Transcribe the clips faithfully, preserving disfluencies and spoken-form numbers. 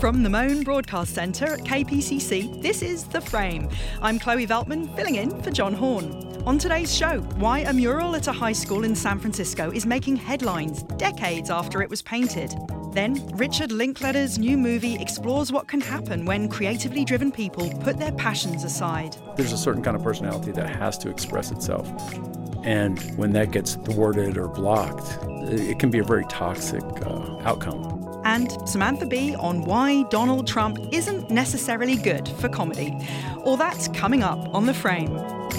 From the Moan Broadcast Centre at K P C C, this is The Frame. I'm Chloe Veltman, filling in for John Horn. On today's show, why a mural at a high school in San Francisco is making headlines decades after it was painted. Then, Richard Linklater's new movie explores what can happen when creatively driven people put their passions aside. There's a certain kind of personality that has to express itself. And when that gets thwarted or blocked, it can be a very toxic uh, outcome. And Samantha Bee on why Donald Trump isn't necessarily good for comedy. All that's coming up on The Frame.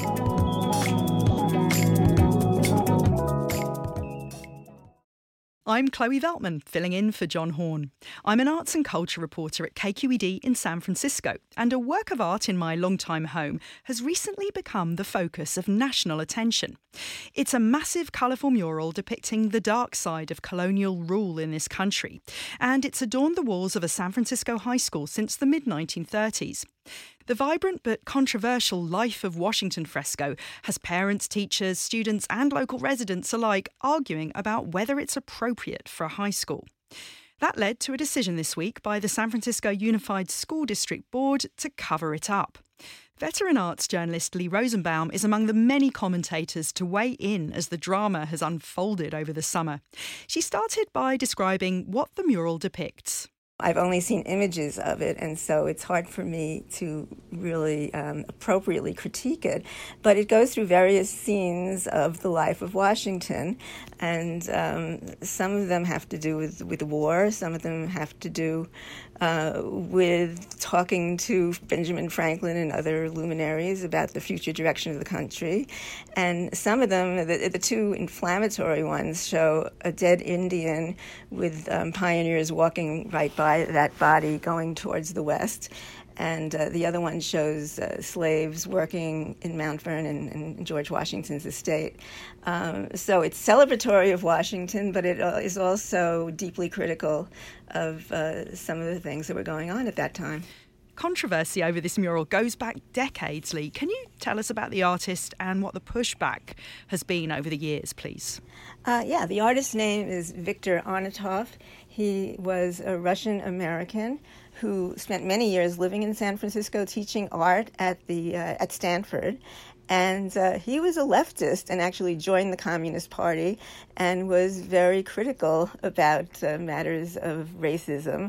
I'm Chloe Veltman, filling in for John Horn. I'm an arts and culture reporter at K Q E D in San Francisco, and a work of art in my longtime home has recently become the focus of national attention. It's a massive, colourful mural depicting the dark side of colonial rule in this country, and it's adorned the walls of a San Francisco high school since the mid nineteen thirties. The vibrant but controversial Life of Washington fresco has parents, teachers, students and local residents alike arguing about whether it's appropriate for a high school. That led to a decision this week by the San Francisco Unified School District Board to cover it up. Veteran arts journalist Lee Rosenbaum is among the many commentators to weigh in as the drama has unfolded over the summer. She started by describing what the mural depicts. I've only seen images of it, and so it's hard for me to really um, appropriately critique it. But it goes through various scenes of the life of Washington, and um, some of them have to do with, with the war, some of them have to do uh, with talking to Benjamin Franklin and other luminaries about the future direction of the country. And some of them, the, the two inflammatory ones, show a dead Indian with um, pioneers walking right by that body going towards the west. And uh, the other one shows uh, slaves working in Mount Vernon and George Washington's estate. Um, so it's celebratory of Washington, but it uh, is also deeply critical of uh, some of the things that were going on at that time. Controversy over this mural goes back decades, Lee. Can you tell us about the artist and what the pushback has been over the years, please? Uh, yeah, the artist's name is Viktor Arnatov. He was a Russian-American who spent many years living in San Francisco teaching art at the uh, at Stanford. And uh, he was a leftist and actually joined the Communist Party and was very critical about uh, matters of racism.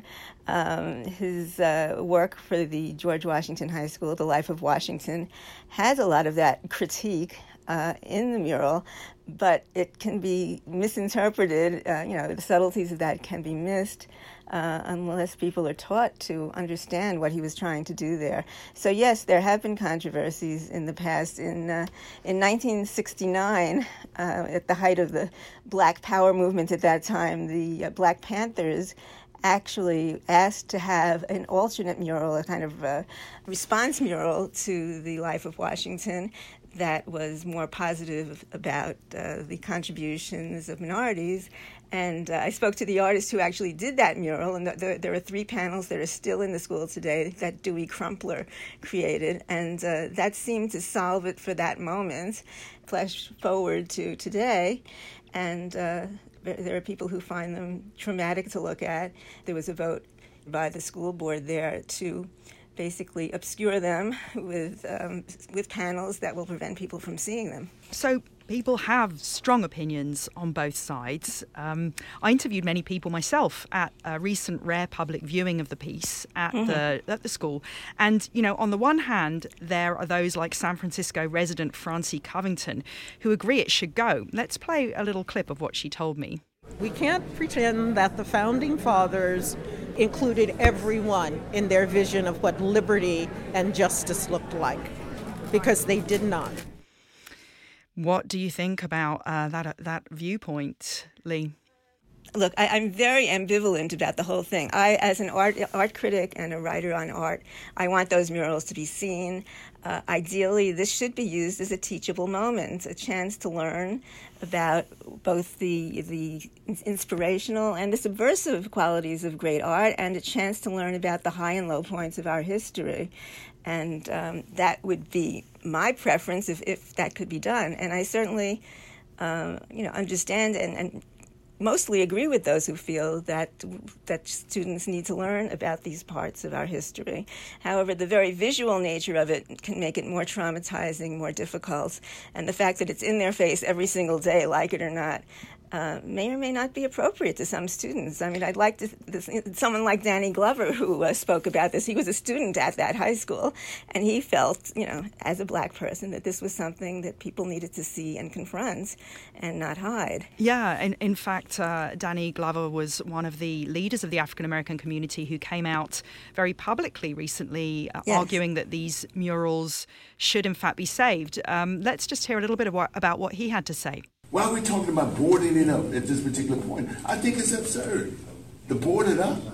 Um, his uh, work for the George Washington High School, The Life of Washington, has a lot of that critique uh, in the mural, but it can be misinterpreted. Uh, you know, the subtleties of that can be missed. Uh, unless people are taught to understand what he was trying to do there. So yes, there have been controversies in the past. In uh, in nineteen sixty-nine, uh, at the height of the Black Power movement at that time, the uh, Black Panthers actually asked to have an alternate mural, a kind of uh, response mural to the Life of Washington that was more positive about uh, the contributions of minorities. And uh, I spoke to the artist who actually did that mural, and th- there, there are three panels that are still in the school today that Dewey Crumpler created, and uh, that seemed to solve it for that moment. Flash forward to today, and uh, there are people who find them traumatic to look at. There was a vote by the school board there to basically obscure them with um, with panels that will prevent people from seeing them. So people have strong opinions on both sides. Um, I interviewed many people myself at a recent rare public viewing of the piece at mm-hmm. the at the school. And, you know, on the one hand, there are those like San Francisco resident Francie Covington who agree it should go. Let's play a little clip of what she told me. We can't pretend that the Founding Fathers included everyone in their vision of what liberty and justice looked like, because they did not. What do you think about uh, that that viewpoint, Lee? Look, I, I'm very ambivalent about the whole thing. I, as an art art critic and a writer on art, I want those murals to be seen. Uh, ideally, this should be used as a teachable moment, a chance to learn about both the the inspirational and the subversive qualities of great art, and a chance to learn about the high and low points of our history. And um, that would be my preference if, if that could be done. And I certainly, um, you know, understand and, and mostly agree with those who feel that that students need to learn about these parts of our history. However, the very visual nature of it can make it more traumatizing, more difficult, and the fact that it's in their face every single day, like it or not, Uh, may or may not be appropriate to some students. I mean, I'd like to, this, someone like Danny Glover, who uh, spoke about this. He was a student at that high school, and he felt, you know, as a black person, that this was something that people needed to see and confront and not hide. Yeah, and in fact, uh, Danny Glover was one of the leaders of the African American community who came out very publicly recently uh, Yes. arguing that these murals should in fact be saved. Um, let's just hear a little bit of what, about what he had to say. Why are we talking about boarding it up at this particular point? I think it's absurd to board it up.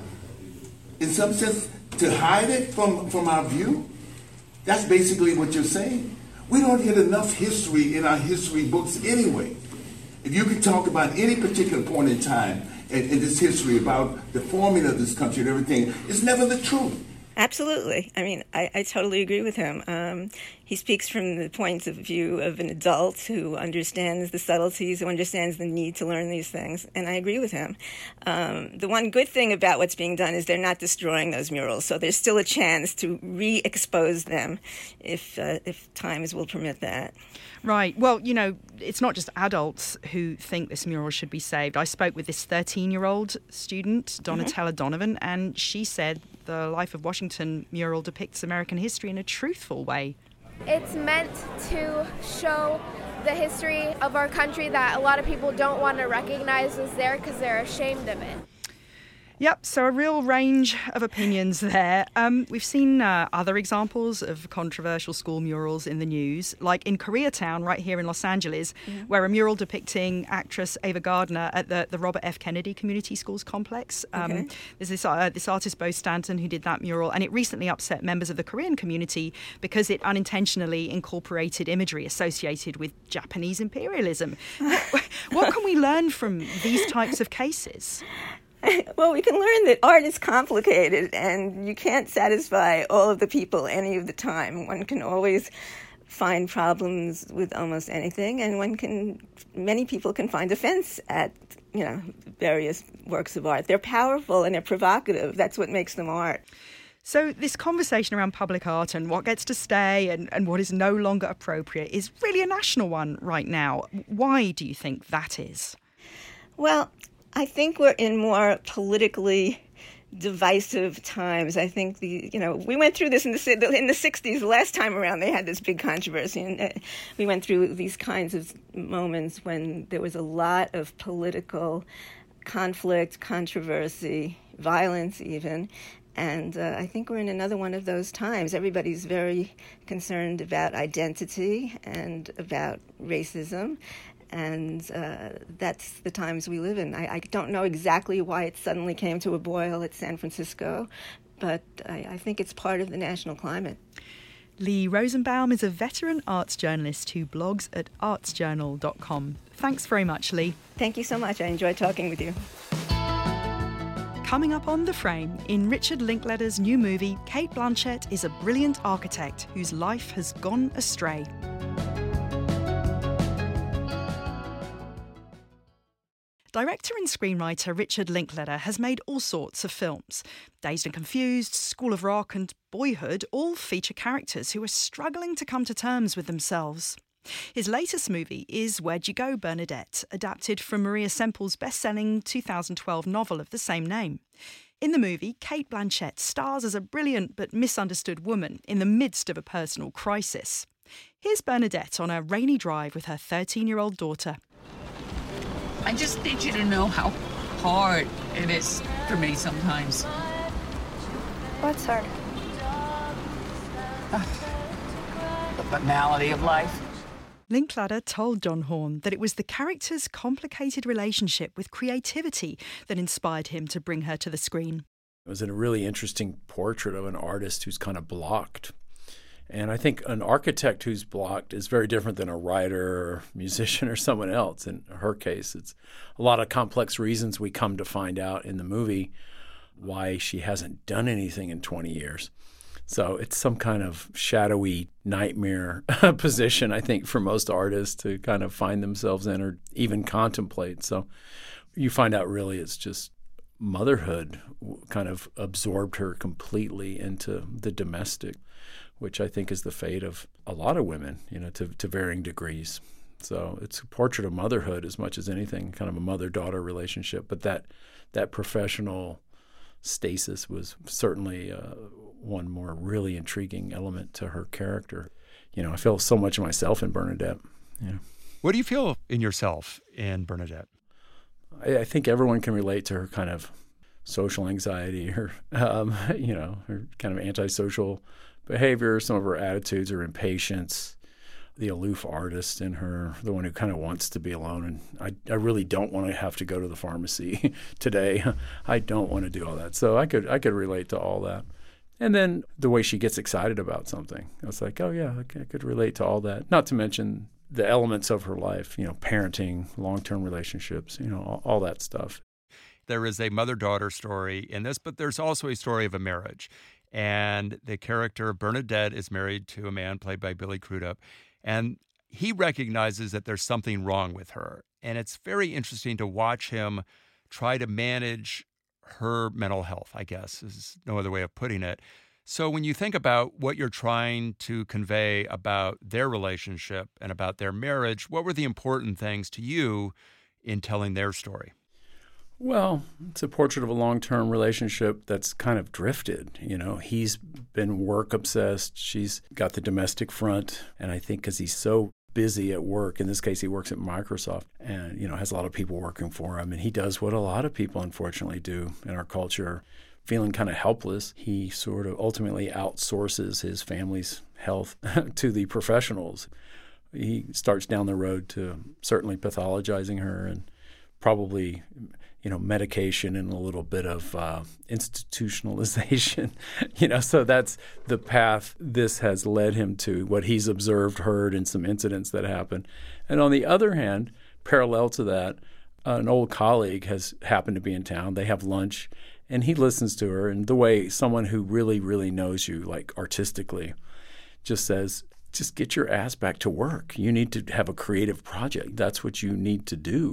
In some sense, to hide it from, from our view. That's basically what you're saying. We don't get enough history in our history books anyway. If you could talk about any particular point in time in, in this history about the forming of this country and everything, it's never the truth. Absolutely. I mean, I, I totally agree with him. Um, he speaks from the point of view of an adult who understands the subtleties, who understands the need to learn these things, and I agree with him. Um, the one good thing about what's being done is they're not destroying those murals, so there's still a chance to re-expose them if uh, if times will permit that. Right. Well, you know, it's not just adults who think this mural should be saved. I spoke with this thirteen-year-old student, Donatella mm-hmm. Donovan, and she said the Life of Washington mural depicts American history in a truthful way. It's meant to show the history of our country that a lot of people don't want to recognize is there because they're ashamed of it. Yep, so a real range of opinions there. Um, we've seen uh, other examples of controversial school murals in the news, like in Koreatown, right here in Los Angeles, mm-hmm. where a mural depicting actress Ava Gardner at the, the Robert F. Kennedy Community Schools complex. Um, okay. There's this, uh, this artist, Bo Stanton, who did that mural, and it recently upset members of the Korean community because it unintentionally incorporated imagery associated with Japanese imperialism. What can we learn from these types of cases? Well, we can learn that art is complicated and you can't satisfy all of the people any of the time. One can always find problems with almost anything, and one can, many people can find offense at, you know, various works of art. They're powerful and they're provocative. That's what makes them art. So this conversation around public art and what gets to stay and, and what is no longer appropriate is really a national one right now. Why do you think that is? Well, I think we're in more politically divisive times. I think the you know we went through this in the in the sixties. The last time around, they had this big controversy, and we went through these kinds of moments when there was a lot of political conflict, controversy, violence, even. And uh, I think we're in another one of those times. Everybody's very concerned about identity and about racism. And uh, that's the times we live in. I, I don't know exactly why it suddenly came to a boil at San Francisco, but I, I think it's part of the national climate. Lee Rosenbaum is a veteran arts journalist who blogs at arts journal dot com. Thanks very much, Lee. Thank you so much. I enjoyed talking with you. Coming up on The Frame, in Richard Linklater's new movie, Cate Blanchett is a brilliant architect whose life has gone astray. Director and screenwriter Richard Linklater has made all sorts of films. Dazed and Confused, School of Rock and Boyhood all feature characters who are struggling to come to terms with themselves. His latest movie is Where'd You Go, Bernadette, adapted from Maria Semple's best-selling two thousand twelve novel of the same name. In the movie, Cate Blanchett stars as a brilliant but misunderstood woman in the midst of a personal crisis. Here's Bernadette on a rainy drive with her thirteen-year-old daughter. I just need you to know how hard it is for me sometimes. What's hard? The banality of life. Linklater told John Horn that it was the character's complicated relationship with creativity that inspired him to bring her to the screen. It was a really interesting portrait of an artist who's kind of blocked. And I think an architect who's blocked is very different than a writer or musician or someone else. In her case, it's a lot of complex reasons we come to find out in the movie why she hasn't done anything in twenty years. So it's some kind of shadowy nightmare position, I think, for most artists to kind of find themselves in or even contemplate. So you find out really it's just motherhood kind of absorbed her completely into the domestic, which I think is the fate of a lot of women, you know, to, to varying degrees. So it's a portrait of motherhood as much as anything, kind of a mother-daughter relationship. But that that professional stasis was certainly uh, one more really intriguing element to her character. You know, I feel so much of myself in Bernadette. Yeah. What do you feel in yourself in Bernadette? I, I think everyone can relate to her kind of social anxiety, her, um, you know, her kind of antisocial behavior, some of her attitudes, her impatience, the aloof artist in her, the one who kind of wants to be alone. And I, I really don't want to have to go to the pharmacy today. I don't want to do all that. So I could I could relate to all that. And then the way she gets excited about something. I was like, oh, yeah, I could relate to all that. Not to mention the elements of her life, you know, parenting, long-term relationships, you know, all, all that stuff. There is a mother-daughter story in this, but there's also a story of a marriage. And the character of Bernadette is married to a man played by Billy Crudup. And he recognizes that there's something wrong with her. And it's very interesting to watch him try to manage her mental health, I guess, is no other way of putting it. So when you think about what you're trying to convey about their relationship and about their marriage, what were the important things to you in telling their story? Well, it's a portrait of a long-term relationship that's kind of drifted. You know, he's been work obsessed. She's got the domestic front. And I think because he's so busy at work, in this case, he works at Microsoft and, you know, has a lot of people working for him. And he does what a lot of people, unfortunately, do in our culture, feeling kind of helpless. He sort of ultimately outsources his family's health to the professionals. He starts down the road to certainly pathologizing her and probably, you know, medication and a little bit of uh, institutionalization, you know, so that's the path this has led him to, what he's observed, heard, and some incidents that happened. And on the other hand, parallel to that, an old colleague has happened to be in town. They have lunch, and he listens to her. And the way someone who really, really knows you, like artistically, just says, just get your ass back to work. You need to have a creative project. That's what you need to do.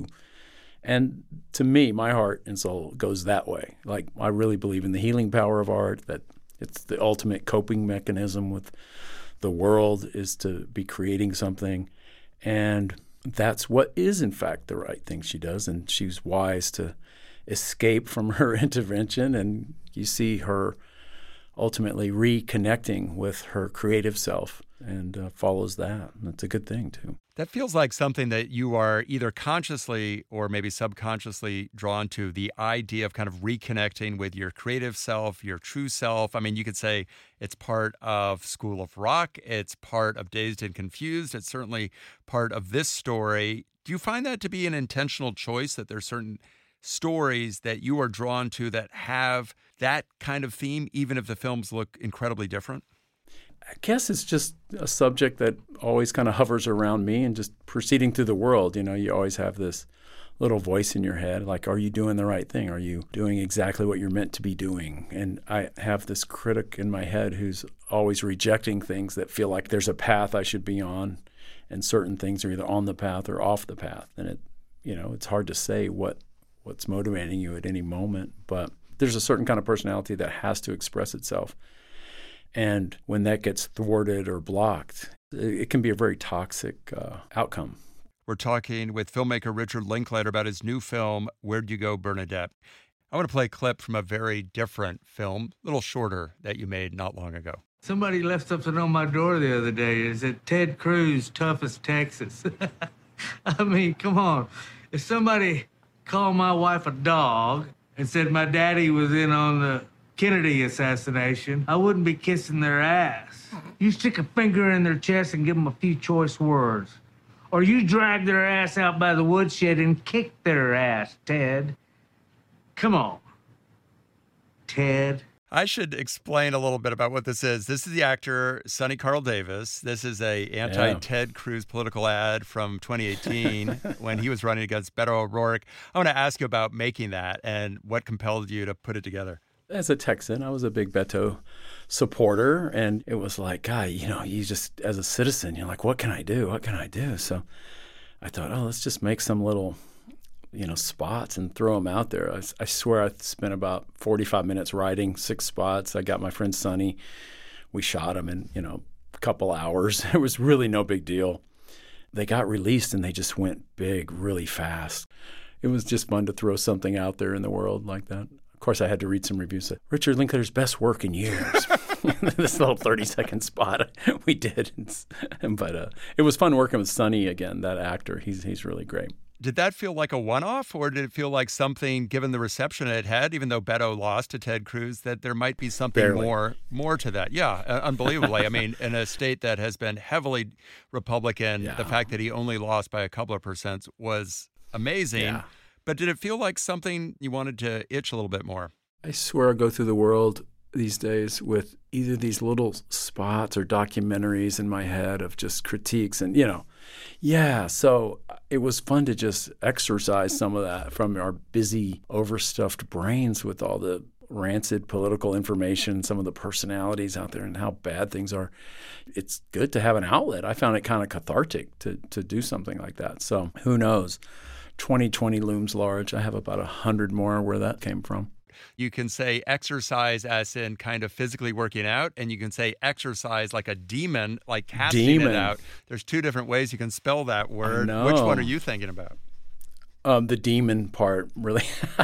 And to me, my heart and soul goes that way. Like, I really believe in the healing power of art, that it's the ultimate coping mechanism with the world is to be creating something. And that's what is, in fact, the right thing she does. And she's wise to escape from her intervention. And you see her ultimately reconnecting with her creative self and uh, follows that. And it's a good thing, too. That feels like something that you are either consciously or maybe subconsciously drawn to, the idea of kind of reconnecting with your creative self, your true self. I mean, you could say it's part of School of Rock. It's part of Dazed and Confused. It's certainly part of this story. Do you find that to be an intentional choice, that there's certain stories that you are drawn to that have that kind of theme, even if the films look incredibly different? I guess it's just a subject that always kind of hovers around me, and just proceeding through the world. You know, you always have this little voice in your head, like, are you doing the right thing? Are you doing exactly what you're meant to be doing? And I have this critic in my head who's always rejecting things that feel like there's a path I should be on, and certain things are either on the path or off the path. And it, you know, it's hard to say what what's motivating you at any moment, but there's a certain kind of personality that has to express itself. And when that gets thwarted or blocked, it can be a very toxic uh, outcome. We're talking with filmmaker Richard Linklater about his new film, Where'd You Go, Bernadette? I want to play a clip from a very different film, a little shorter, that you made not long ago. Somebody left something on my door the other day. It said, Ted Cruz, toughest Texas. I mean, come on. If somebody called my wife a dog and said my daddy was in on the Kennedy assassination, I wouldn't be kissing their ass. You stick a finger in their chest and give them a few choice words. Or you drag their ass out by the woodshed and kick their ass, Ted. Come on, Ted. I should explain a little bit about what this is. This is the actor Sonny Carl Davis. This is a anti-Ted Cruz political ad from twenty eighteen when he was running against Beto O'Rourke. I want to ask you about making that and what compelled you to put it together. As a Texan, I was a big Beto supporter, and it was like, God, you know, you just, as a citizen, you're like, what can I do? What can I do? So I thought, oh, let's just make some little you know, spots and throw them out there. I, I swear I spent about forty-five minutes writing six spots. I got my friend Sonny. We shot them in, you know, a couple hours. It was really no big deal. They got released and they just went big really fast. It was just fun to throw something out there in the world like that. Of course, I had to read some reviews that Richard Linklater's best work in years. This little thirty-second spot we did. But uh, it was fun working with Sonny again, that actor. He's he's really great. Did that feel like a one-off, or did it feel like something, given the reception it had, even though Beto lost to Ted Cruz, that there might be something Barely. more more to that? Yeah, uh, unbelievably. I mean, in a state that has been heavily Republican, Yeah. the fact that he only lost by a couple of percent was amazing. Yeah. But did it feel like something you wanted to itch a little bit more? I swear I go through the world these days with either these little spots or documentaries in my head of just critiques and, you know, yeah, so it was fun to just exercise some of that from our busy, overstuffed brains with all the rancid political information, some of the personalities out there and how bad things are. It's good to have an outlet. I found it kind of cathartic to to do something like that. So who knows? twenty twenty looms large. I have about a hundred more where that came from. You can say exercise as in kind of physically working out, and you can say exercise like a demon, like casting Demon. it out. There's two different ways you can spell that word. know. Which one are you thinking about? Um, the demon part, really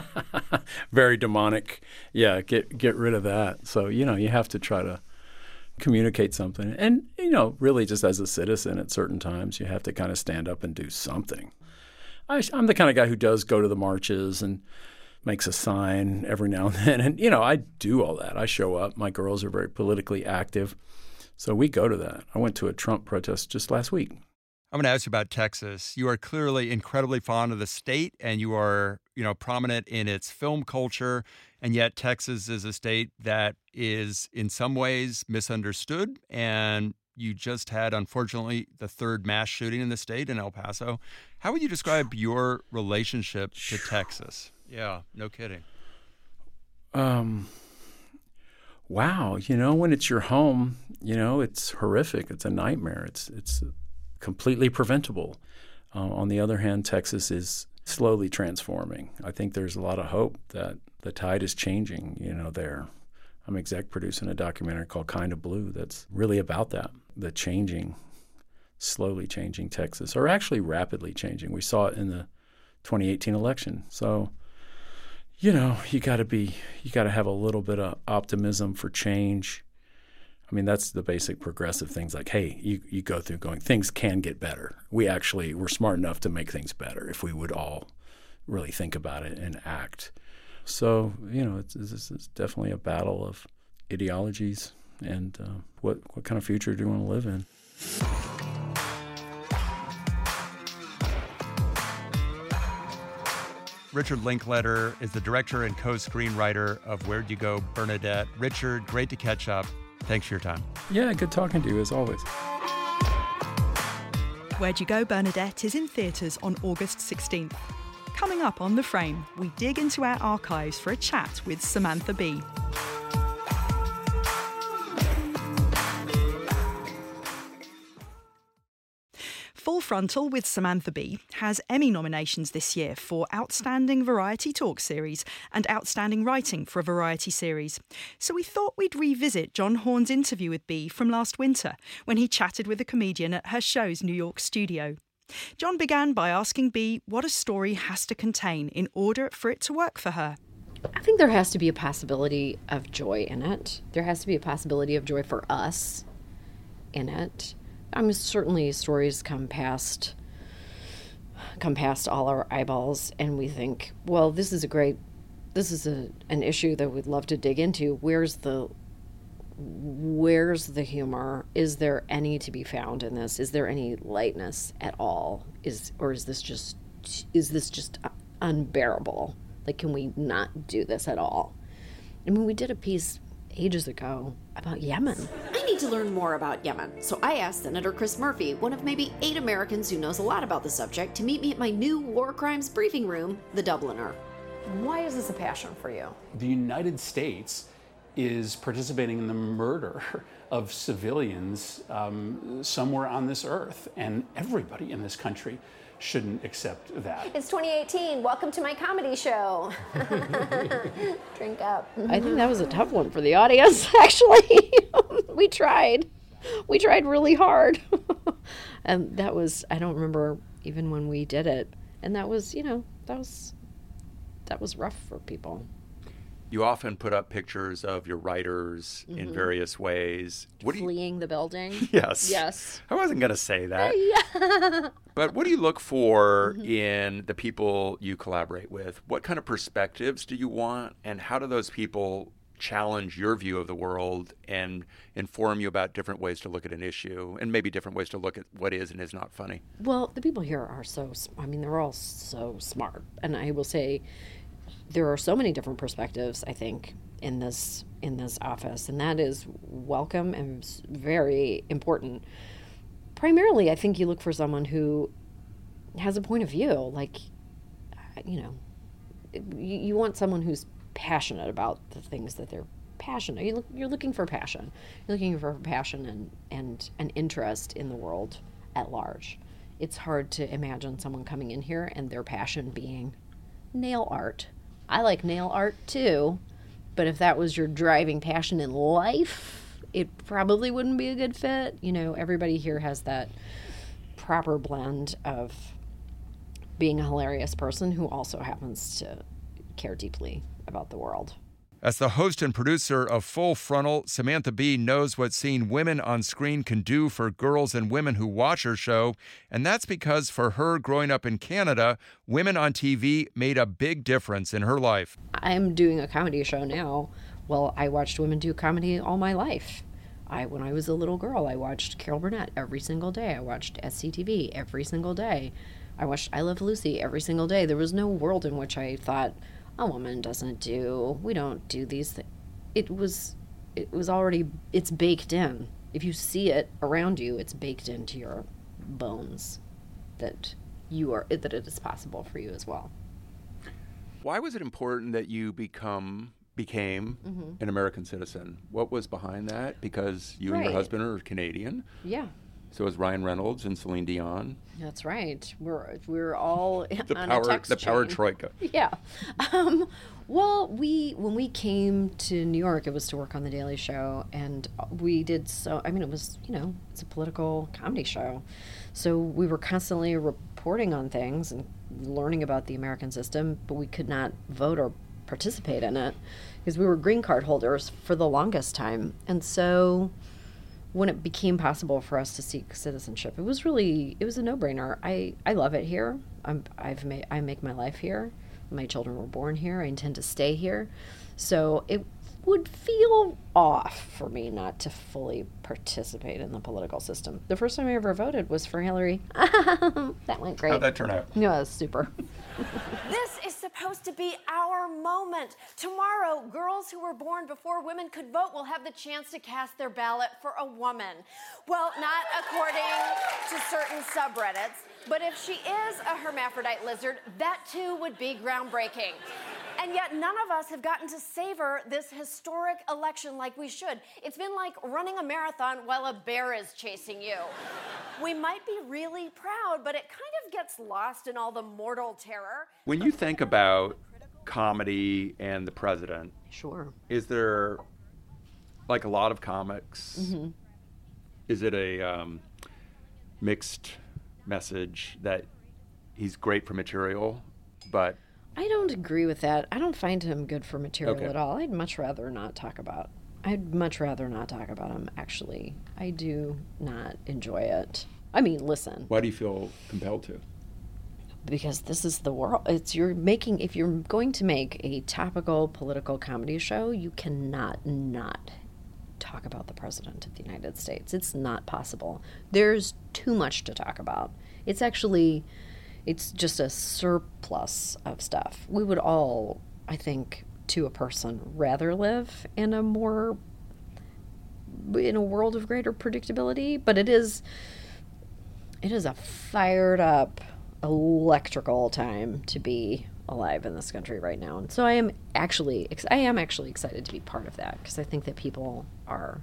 very demonic. Yeah, get get rid of that. So, you know, you have to try to communicate something. And, you know, really just as a citizen at certain times, you have to kind of stand up and do something. I, I'm the kind of guy who does go to the marches and makes a sign every now and then. And, you know, I do all that. I show up. My girls are very politically active. So we go to that. I went to a Trump protest just last week. I'm going to ask you about Texas. You are clearly incredibly fond of the state, and you are, you know, prominent in its film culture. And yet Texas is a state that is in some ways misunderstood. And you just had, unfortunately, the third mass shooting in the state in El Paso. How would you describe your relationship to Texas? Yeah, no kidding. Um, wow. You know, when it's your home, you know, it's horrific. It's a nightmare. It's it's completely preventable. Uh, on the other hand, Texas is slowly transforming. I think there's a lot of hope that the tide is changing, you know, there. I'm exec producing a documentary called Kind of Blue that's really about that, the changing, slowly changing Texas, or actually rapidly changing. We saw it in the twenty eighteen election. So, you know, you got to be, you got to have a little bit of optimism for change. I mean, that's the basic progressive things like, hey, you, you go through going, things can get better. We actually, we're smart enough to make things better if we would all really think about it and act. So, you know, it's, it's, it's definitely a battle of ideologies and uh, what, what kind of future do you want to live in? Richard Linklater is the director and co-screenwriter of Where'd You Go, Bernadette? Richard, great to catch up. Thanks for your time. Yeah, good talking to you as always. Where'd You Go, Bernadette is in theatres on August sixteenth. Coming up on The Frame, we dig into our archives for a chat with Samantha Bee. Full Frontal with Samantha Bee has Emmy nominations this year for Outstanding Variety Talk Series and Outstanding Writing for a Variety Series. So we thought we'd revisit John Horn's interview with Bee from last winter when he chatted with a comedian at her show's New York studio. John began by asking Bee what a story has to contain in order for it to work for her. I think there has to be a possibility of joy in it. There has to be a possibility of joy for us in it. I mean, certainly stories come past, come past all our eyeballs, and we think, well, this is a great, this is a an issue that we'd love to dig into. Where's the, where's the humor? Is there any to be found in this? Is there any lightness at all? Is or is this just, is this just unbearable? Like, can we not do this at all? I mean, we did a piece ages ago about Yemen. I need to learn more about Yemen, so I asked Senator Chris Murphy, one of maybe eight Americans who knows a lot about the subject, to meet me at my new war crimes briefing room, the Dubliner. Why is this a passion for you? The United States is participating in the murder of civilians um, somewhere on this earth, and everybody in this country shouldn't accept that. It's twenty eighteen. Welcome to my comedy show. Drink up. I think that was a tough one for the audience, actually. We tried. We tried really hard. And that was, I don't remember even when we did it. And that was, you know, that was that was rough for people. You often put up pictures of your writers mm-hmm. in various ways. What Fleeing you... the building? Yes. Yes. I wasn't going to say that. Yeah. But what do you look for mm-hmm. in the people you collaborate with? What kind of perspectives do you want? And how do those people challenge your view of the world and inform you about different ways to look at an issue and maybe different ways to look at what is and is not funny? Well, the people here are so, I mean, they're all so smart. And I will say, there are so many different perspectives, I think, in this in this office, and that is welcome and very important. Primarily, I think you look for someone who has a point of view. Like, you know, you, you want someone who's passionate about the things that they're passionate. You look, you're looking for passion. You're looking for passion and, and an interest in the world at large. It's hard to imagine someone coming in here and their passion being nail art. I like nail art too, but if that was your driving passion in life, it probably wouldn't be a good fit. You know, everybody here has that proper blend of being a hilarious person who also happens to care deeply about the world. As the host and producer of Full Frontal, Samantha Bee knows what seeing women on screen can do for girls and women who watch her show, and that's because for her growing up in Canada, women on T V made a big difference in her life. I'm doing a comedy show now. Well, I watched women do comedy all my life. I, when I was a little girl, I watched Carol Burnett every single day. I watched S C T V every single day. I watched I Love Lucy every single day. There was no world in which I thought, a woman doesn't do, we don't do these things. It was, it was already, it's baked in. If you see it around you, it's baked into your bones that you are, that it is possible for you as well. Why was it important that you become, became mm-hmm. an American citizen? What was behind that? Because you right. and your husband are Canadian. Yeah. So is Ryan Reynolds and Celine Dion. That's right. We're we're all the on power, a text the chain. power troika. Yeah. Um, well, we when we came to New York, it was to work on The Daily Show, and we did so. I mean, it was you know it's a political comedy show, so we were constantly reporting on things and learning about the American system, but we could not vote or participate in it because we were green card holders for the longest time, and so. When it became possible for us to seek citizenship, it was really, it was a no-brainer. I, I love it here. I'm, I've made, I make my life here. My children were born here. I intend to stay here. So it would feel off for me not to fully participate in the political system. The first time I ever voted was for Hillary. That went great. How'd that turn out? Yeah, it was super. This is supposed to be our moment. Tomorrow, girls who were born before women could vote will have the chance to cast their ballot for a woman. Well, not according to certain subreddits, but if she is a hermaphrodite lizard, that too would be groundbreaking. And yet none of us have gotten to savor this historic election like we should. It's been like running a marathon while a bear is chasing you. We might be really proud, but it kind of gets lost in all the mortal terror. When you think about comedy and the president, sure, is there like a lot of comics? Mm-hmm. Is it a um, mixed message that he's great for material, but I don't agree with that. I don't find him good for material okay. at all. I'd much rather not talk about. I'd much rather not talk about him, actually. I do not enjoy it. I mean, listen. Why do you feel compelled to? Because this is the world. It's you're making, if you're going to make a topical political comedy show, you cannot not talk about the President of the United States. It's not possible. There's too much to talk about. It's actually... It's just a surplus of stuff. We would all, I think, to a person, rather live in a more, in a world of greater predictability. But it is, it is a fired up, electrical time to be alive in this country right now. And so I am actually, I am actually excited to be part of that because I think that people are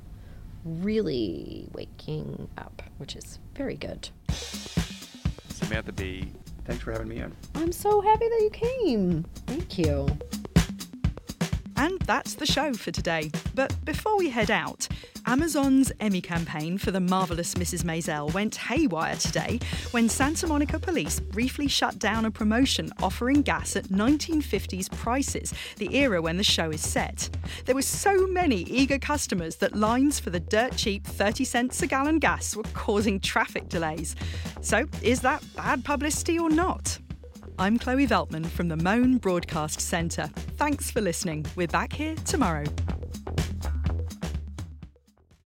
really waking up, which is very good. Samantha Bee, Thanks for having me on. I'm so happy that you came. Thank you. And that's the show for today. But before we head out, Amazon's Emmy campaign for The Marvelous Missus Maisel went haywire today when Santa Monica police briefly shut down a promotion offering gas at nineteen fifties prices, the era when the show is set. There were so many eager customers that lines for the dirt cheap thirty cents a gallon gas were causing traffic delays. So is that bad publicity or not? I'm Chloe Veltman from the Moan Broadcast Centre. Thanks for listening. We're back here tomorrow.